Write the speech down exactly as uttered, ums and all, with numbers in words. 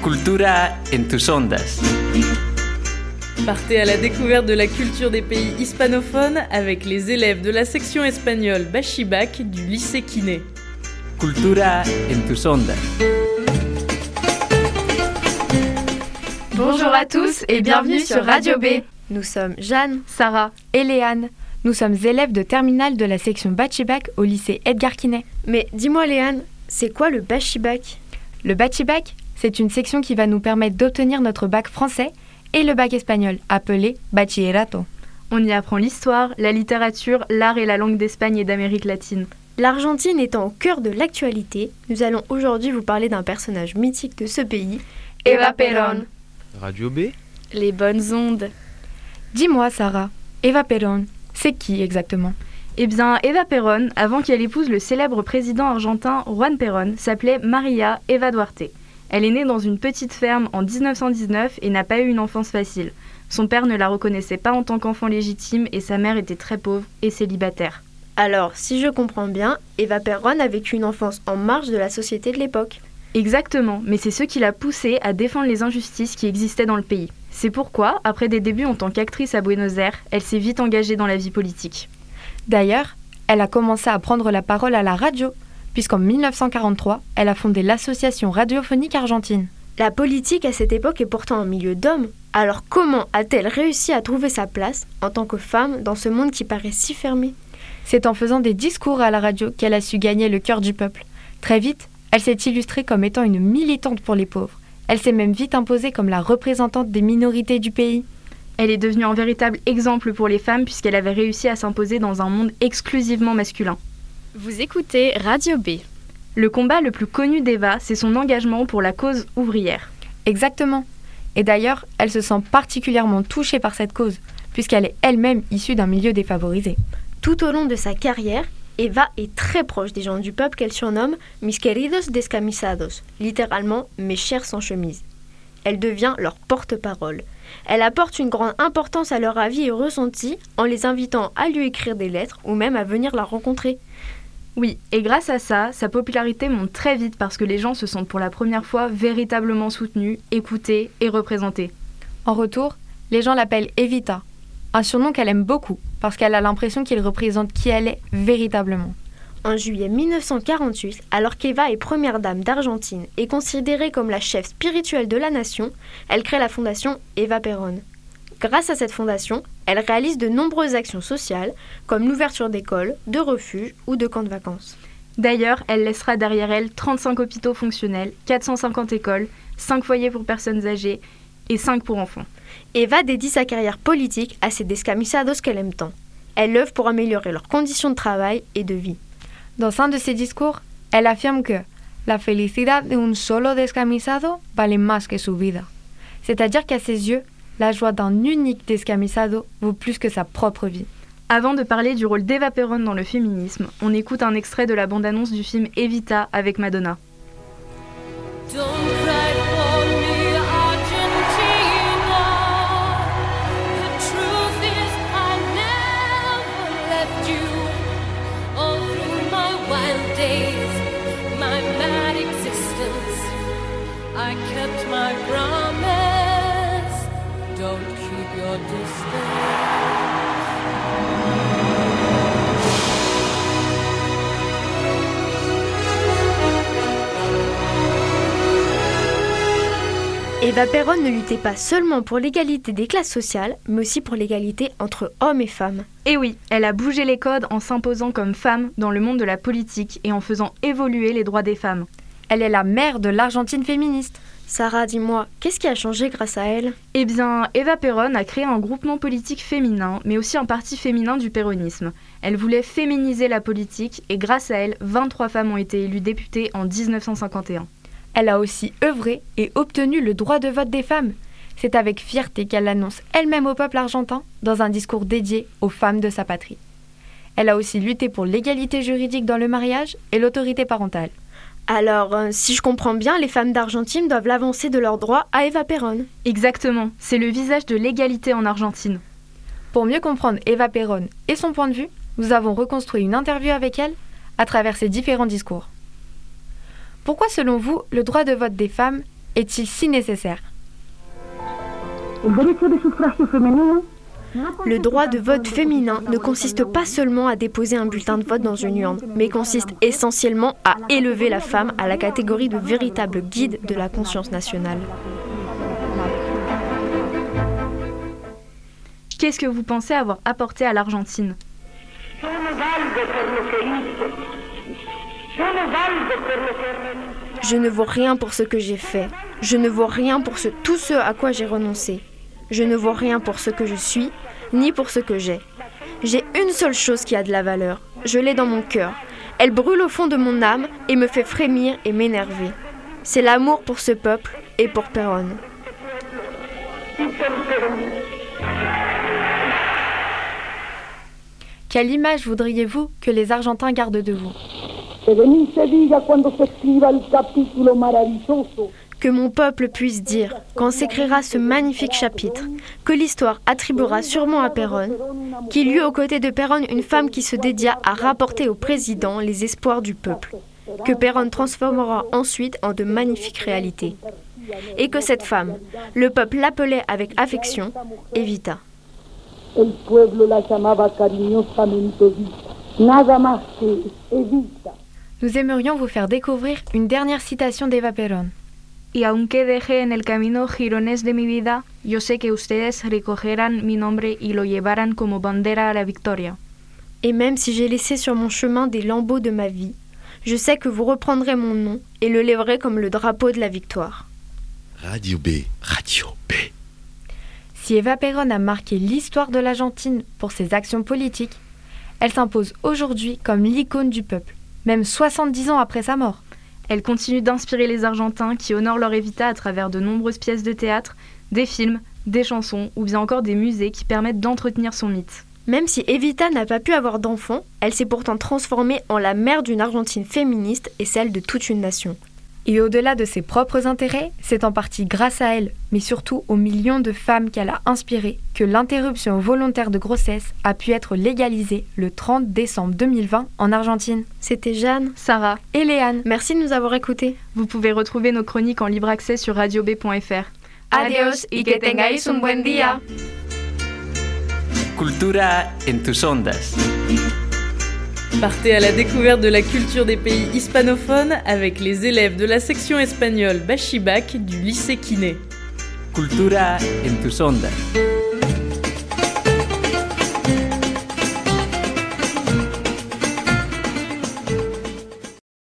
Cultura en tus ondas. Partez à la découverte de la culture des pays hispanophones avec les élèves de la section espagnole Bachibac du lycée Quiné. Cultura en tus ondas. Bonjour à tous et bienvenue sur Radio B. Nous sommes Jeanne, Sarah et Léane. Nous sommes élèves de terminale de la section Bachibac au lycée Edgar Quinet. Mais dis-moi Léane, c'est quoi le Bachibac ? Le Bachibac, c'est une section qui va nous permettre d'obtenir notre bac français et le bac espagnol, appelé Bachillerato. On y apprend l'histoire, la littérature, l'art et la langue d'Espagne et d'Amérique latine. L'Argentine étant au cœur de l'actualité, nous allons aujourd'hui vous parler d'un personnage mythique de ce pays, Eva Perón. Radio B ? Les bonnes ondes. Dis-moi Sarah, Eva Perón, c'est qui exactement ? Eh bien, Eva Perón, avant qu'elle épouse le célèbre président argentin Juan Perón, s'appelait María Eva Duarte. Elle est née dans une petite ferme en dix-neuf cent dix-neuf et n'a pas eu une enfance facile. Son père ne la reconnaissait pas en tant qu'enfant légitime et sa mère était très pauvre et célibataire. Alors, si je comprends bien, Eva Perón a vécu une enfance en marge de la société de l'époque. Exactement, mais c'est ce qui l'a poussée à défendre les injustices qui existaient dans le pays. C'est pourquoi, après des débuts en tant qu'actrice à Buenos Aires, elle s'est vite engagée dans la vie politique. D'ailleurs, elle a commencé à prendre la parole à la radio, puisqu'en dix-neuf cent quarante-trois, elle a fondé l'Association radiophonique argentine. La politique à cette époque est pourtant un milieu d'hommes. Alors comment a-t-elle réussi à trouver sa place en tant que femme dans ce monde qui paraît si fermé ? C'est en faisant des discours à la radio qu'elle a su gagner le cœur du peuple. Très vite, elle s'est illustrée comme étant une militante pour les pauvres. Elle s'est même vite imposée comme la représentante des minorités du pays. Elle est devenue un véritable exemple pour les femmes puisqu'elle avait réussi à s'imposer dans un monde exclusivement masculin. Vous écoutez Radio B. Le combat le plus connu d'Eva, c'est son engagement pour la cause ouvrière. Exactement. Et d'ailleurs, elle se sent particulièrement touchée par cette cause, puisqu'elle est elle-même issue d'un milieu défavorisé. Tout au long de sa carrière, Eva est très proche des gens du peuple qu'elle surnomme « mis queridos descamisados », littéralement « mes chers sans chemise ». Elle devient leur porte-parole. Elle apporte une grande importance à leur avis et ressenti en les invitant à lui écrire des lettres ou même à venir la rencontrer. Oui, et grâce à ça, sa popularité monte très vite parce que les gens se sentent pour la première fois véritablement soutenus, écoutés et représentés. En retour, les gens l'appellent Evita, un surnom qu'elle aime beaucoup parce qu'elle a l'impression qu'il représente qui elle est véritablement. En juillet dix-neuf cent quarante-huit, alors qu'Eva est première dame d'Argentine et considérée comme la chef spirituelle de la nation, elle crée la fondation Eva Perón. Grâce à cette fondation, elle réalise de nombreuses actions sociales, comme l'ouverture d'écoles, de refuges ou de camps de vacances. D'ailleurs, elle laissera derrière elle trente-cinq hôpitaux fonctionnels, quatre cent cinquante écoles, cinq foyers pour personnes âgées et cinq pour enfants. Eva dédie sa carrière politique à ces descamisados qu'elle aime tant. Elle œuvre pour améliorer leurs conditions de travail et de vie. Dans un de ses discours, elle affirme que la felicidad de un solo descamisado vale más que su vida. C'est-à-dire qu'à ses yeux, la joie d'un unique descamisado vaut plus que sa propre vie. Avant de parler du rôle d'Eva Perón dans le féminisme, on écoute un extrait de la bande-annonce du film Evita avec Madonna. Don't cry for me, Argentina. The truth is I never left you. All through my wild days, my bad existence, I kept my promise. Don't keep your distance. Eva Perón ne luttait pas seulement pour l'égalité des classes sociales, mais aussi pour l'égalité entre hommes et femmes. Et oui, elle a bougé les codes en s'imposant comme femme dans le monde de la politique et en faisant évoluer les droits des femmes. Elle est la mère de l'Argentine féministe. Sarah, dis-moi, qu'est-ce qui a changé grâce à elle ? Eh bien, Eva Perón a créé un groupement politique féminin, mais aussi un parti féminin du péronisme. Elle voulait féminiser la politique et grâce à elle, vingt-trois femmes ont été élues députées en dix-neuf cent cinquante et un. Elle a aussi œuvré et obtenu le droit de vote des femmes. C'est avec fierté qu'elle l'annonce elle-même au peuple argentin dans un discours dédié aux femmes de sa patrie. Elle a aussi lutté pour l'égalité juridique dans le mariage et l'autorité parentale. Alors, euh, si je comprends bien, les femmes d'Argentine doivent l'avancer de leurs droits à Eva Perón. Exactement, c'est le visage de l'égalité en Argentine. Pour mieux comprendre Eva Perón et son point de vue, nous avons reconstruit une interview avec elle à travers ses différents discours. Pourquoi, selon vous, le droit de vote des femmes est-il si nécessaire? Le droit de vote féminin ne consiste pas seulement à déposer un bulletin de vote dans une urne, mais consiste essentiellement à élever la femme à la catégorie de véritable guide de la conscience nationale. Qu'est-ce que vous pensez avoir apporté à l'Argentine? Je ne vaux rien pour ce que j'ai fait. Je ne vaux rien pour ce, tout ce à quoi j'ai renoncé. Je ne vaux rien pour ce que je suis, ni pour ce que j'ai. J'ai une seule chose qui a de la valeur. Je l'ai dans mon cœur. Elle brûle au fond de mon âme et me fait frémir et m'énerver. C'est l'amour pour ce peuple et pour Perón. Quelle image voudriez-vous que les Argentins gardent de vous? Que mon peuple puisse dire, quand s'écrira ce magnifique chapitre, que l'histoire attribuera sûrement à Perón, qu'il y eut aux côtés de Perón une femme qui se dédia à rapporter au président les espoirs du peuple, que Perón transformera ensuite en de magnifiques réalités, et que cette femme, le peuple l'appelait avec affection, Evita. El pueblo la llamaba cariñosamente Evita, nada más que Evita. Nous aimerions vous faire découvrir une dernière citation d'Eva Perón. Y aunque dejé en el camino jirones de mi vida, yo sé que ustedes recogerán mi nombre y lo llevarán como bandera a la victoria. Et même si j'ai laissé sur mon chemin des lambeaux de ma vie, je sais que vous reprendrez mon nom et le lèverez comme le drapeau de la victoire. Radio B, Radio B. Si Eva Perón a marqué l'histoire de l'Argentine pour ses actions politiques, elle s'impose aujourd'hui comme l'icône du peuple, même soixante-dix ans après sa mort. Elle continue d'inspirer les Argentins qui honorent leur Evita à travers de nombreuses pièces de théâtre, des films, des chansons ou bien encore des musées qui permettent d'entretenir son mythe. Même si Evita n'a pas pu avoir d'enfants, elle s'est pourtant transformée en la mère d'une Argentine féministe et celle de toute une nation. Et au-delà de ses propres intérêts, c'est en partie grâce à elle, mais surtout aux millions de femmes qu'elle a inspirées, que l'interruption volontaire de grossesse a pu être légalisée le trente décembre deux mille vingt en Argentine. C'était Jeanne, Sarah et Léane. Merci de nous avoir écoutés. Vous pouvez retrouver nos chroniques en libre accès sur radio b point f r. Adiós y que tengáis un buen día. Cultura en tus ondas. Partez à la découverte de la culture des pays hispanophones avec les élèves de la section espagnole Bachibac du lycée Quiné. Cultura en tus ondas.